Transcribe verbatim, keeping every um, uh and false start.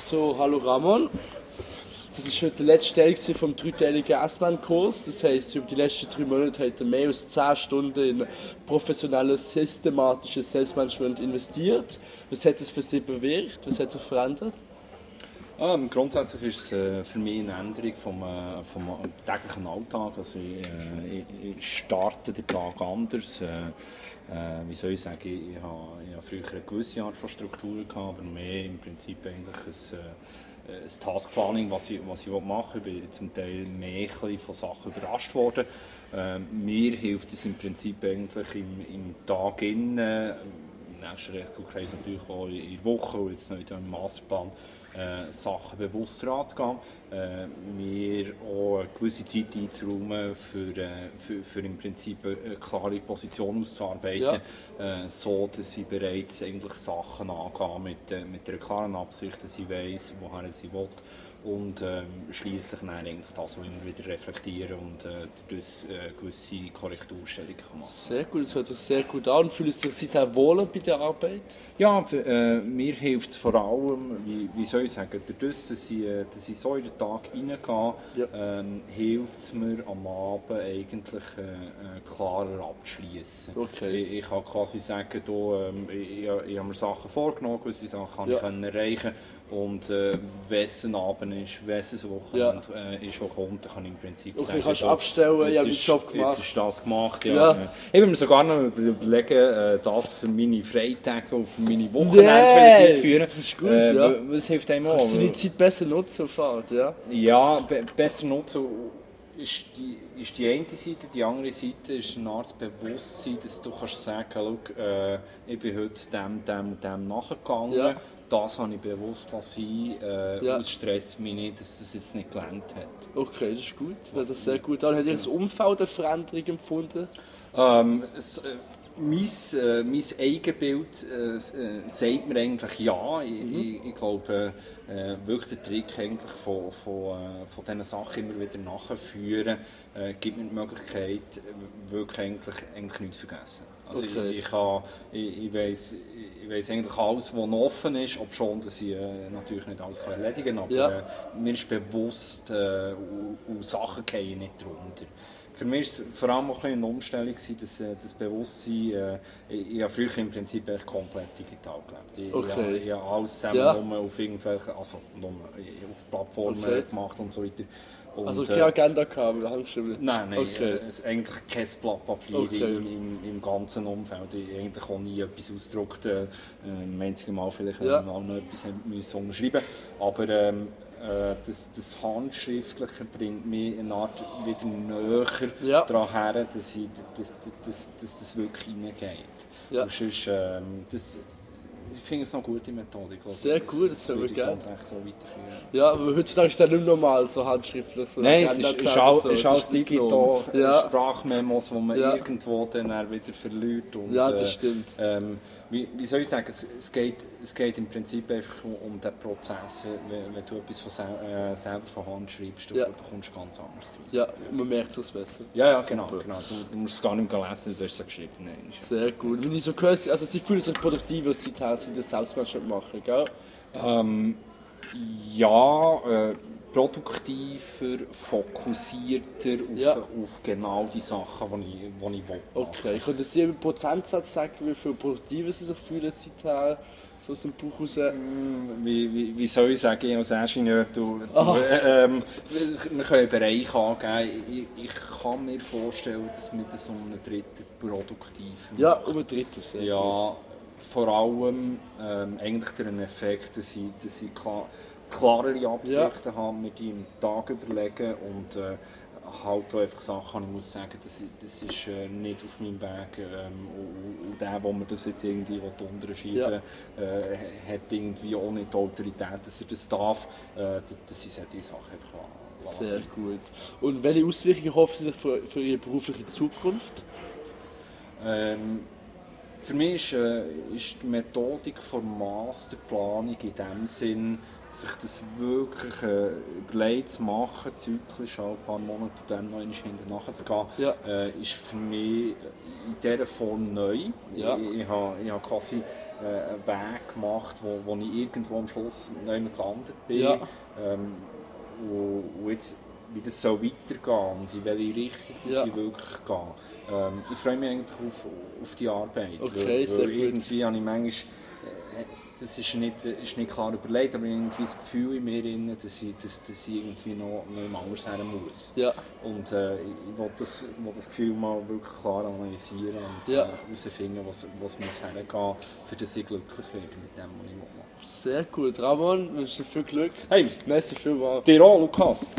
So, hallo Ramon. Das ist heute der letzte Teil vom dreiteiligen S-Bahn-Kurs. Das heisst, über die letzten drei Monate hat er mehr als zehn Stunden in professionelles, systematisches Selbstmanagement investiert. Was hat das für Sie bewirkt? Was hat sich verändert? Ähm, grundsätzlich ist es äh, für mich eine Änderung vom, äh, vom täglichen Alltag. Also ich, äh, ich, ich starte den Tag anders. Äh, äh, wie soll ich sagen, ich, ich habe, ich habe früher eine gewisse Art von Struktur gehabt, aber mehr im Prinzip eigentlich ein, äh, ein Taskplanning, was ich, was ich machen will. Ich bin zum Teil mehr von Sachen überrascht worden. Äh, mir hilft es im Prinzip eigentlich im, im Tag innen, im nächsten Rechnungskreis natürlich auch in der Woche und jetzt noch im Masterplan, Äh, Sachen bewusster anzugehen, äh, mir auch eine gewisse Zeit einzuräumen, für, äh, für, für im Prinzip eine klare Position auszuarbeiten, ja. äh, so dass ich bereits eigentlich Sachen angehe mit, äh, mit einer klaren Absicht, dass ich weiss, woher ich will. Und ähm, schliesslich dann eigentlich das auch immer wieder reflektieren und äh, dadurch äh, gewisse Korrekturstellungen machen. Sehr gut, das hört sich sehr gut an. Fühlt sich seither wohler bei der Arbeit? Ja, für, äh, mir hilft es vor allem, wie, wie soll ich sagen, dadurch, dass ich, dass ich so in den Tag reingehe, ja. ähm, hilft es mir am Abend eigentlich äh, äh, klarer abzuschließen. Okay. Ich, ich kann quasi sagen, da, ähm, ich, ich, ich habe mir Sachen vorgenommen, gewisse Sachen kann ja. ich erreichen. Und äh, wenn es ein Abend ist, wenn es ein Wochenende ja. äh, ist, was kommt, dann kann ich im Prinzip okay, sagen, kannst du abstellen, ich habe den Job gemacht. Jetzt ist das gemacht, ja. ja. Ich will mir sogar noch überlegen, äh, das für meine Freitage und für meine Wochenende nee, einzuführen. Das ist gut, äh, ja. Was hilft einem auch? Kannst du die Zeit besser nutzen auf Fahrt, ja? Ja, be besser nutzen ist die, ist die eine Seite. Die andere Seite ist eine Art Bewusstsein, dass du kannst sagen, schau, äh, ich bin heute dem, dem und dem nachgegangen. Ja. Das habe ich bewusst lassen, äh, ja. Es stresst mich nicht, dass das jetzt nicht gelernt hat. Okay, das ist gut, das ist sehr gut. Dann hat ihr das Umfeld eine Veränderung empfunden? Ähm, es, äh, mein, äh, mein Eigenbild äh, äh, sagt mir eigentlich ja. Ich, mhm. ich, ich glaube, äh, wirklich der Trick eigentlich von, von, äh, von diesen Sachen immer wieder nachführen, äh, gibt mir die Möglichkeit, wirklich eigentlich, eigentlich nichts zu vergessen. Also okay. ich, ich, kann, ich, ich weiss, ich weiss eigentlich alles, was noch offen ist, obschon dass ich äh, natürlich nicht alles erledigen kann, aber ja. äh, mir ist bewusst, äh, und, und Sachen fallen nicht drunter. Für mich war es vor allem auch eine Umstellung, das, das Bewusstsein. Äh, ich, ich habe früher im Prinzip echt komplett digital gelebt. Ich, okay. ich, ich habe alles zusammen ja. nur auf irgendwelchen, also nur auf Plattformen okay. gemacht und so weiter. Und, also keine Agenda gehabt, oder handgeschrieben? Nein, nein, okay. äh, eigentlich kein Blatt Papier okay. im, im, im ganzen Umfeld. Ich eigentlich auch nie etwas ausgedruckt. Äh, ein einziges Mal vielleicht ja. mal noch etwas müssen unterschreiben. Aber ähm, äh, das, das Handschriftliche bringt mich eine Art wieder näher ja. daran her, dass, ich, dass, dass, dass das wirklich reingeht. Ja. Und sonst, ähm, das, ich finde es noch eine gute Methode. Glaube, sehr gut, das hören wir gerne. So weiterführen. Ja, aber heutzutage ist es ja nicht normal, so handschriftlich. So Nein, es ist, ist, all, so. ist alles digital, ja. Sprachmemos, die man ja. irgendwo dann wieder verliert. Und, ja, das stimmt. Äh, ähm, wie, wie soll ich sagen, es, es, geht, es geht im Prinzip einfach um, um den Prozess. Wenn, wenn du etwas von sel äh, selber von Hand schreibst, du, ja. du kommst ganz anders drauf. Ja, man merkt es besser. Ja, ja genau. genau. Du, du musst es gar nicht mehr lesen, du hast es geschrieben. Nein, sehr gut. Wenn ich so höre, also Sie fühlen sich produktiver, seither Sie das Selbstmanagement machen, gell? Ähm, ja, äh, produktiver, fokussierter auf, ja. auf genau die Sachen, die ich, die ich will. Okay, können Sie einen Prozentsatz sagen, wie viel produktiver Sie sich fühlen seither, so aus dem Buch raus? Wie, wie, wie soll ich sagen, als Ingenieur, du, du, äh, ähm, wir können einen Bereich angeben. Ich, ich kann mir vorstellen, dass wir das um einen Drittel produktiv machen. Ja, um einen Drittel, sehr ja, gut. Vor allem ähm, eigentlich den Effekt, dass ich, dass ich klar, klarere Absichten ja. habe, mir die im Tag überlegen und äh, halt auch einfach Sachen, ich muss sagen, das, das ist äh, nicht auf meinem Weg ähm, und, und der, wo man das jetzt irgendwie unterschieben ja. äh, hat irgendwie auch nicht die Autorität, dass er das darf, äh, dass ich solche Sachen einfach lasse. Sehr gut. Und welche Auswirkungen hoffen Sie sich für, für Ihre berufliche Zukunft? Ähm, Für mich ist, äh, ist die Methodik der Masterplanung in dem Sinn, sich das wirklich äh, überlegt zu machen, zyklisch ein paar Monate und dann noch hinten nachzugehen, ja. äh, ist für mich in dieser Form neu. Ja. Ich, ich habe ich hab quasi äh, einen Weg gemacht, wo, wo ich irgendwo am Schluss nicht mehr gelandet bin. Ja. Ähm, und, und jetzt, wie das soll weitergehen und in welche Richtung das Ja. ich wirklich gehe. Ähm, ich freue mich eigentlich auf, auf die Arbeit. Okay, weil, sehr weil gut. irgendwie habe ich manchmal, äh, das ist nicht, ist nicht klar überlegt, aber irgendwie das Gefühl in mir, drin, dass, ich, dass, dass ich irgendwie noch, noch im anders her muss. Ja. Und äh, ich will das, will das Gefühl mal wirklich klar analysieren und Ja. äh, herausfinden, was, was muss hergehen, für das ich glücklich werde mit dem, was ich mache. Sehr gut. Ramon, wünsche dir viel Glück. Hey, Merci vielmals. dir auch, Lukas.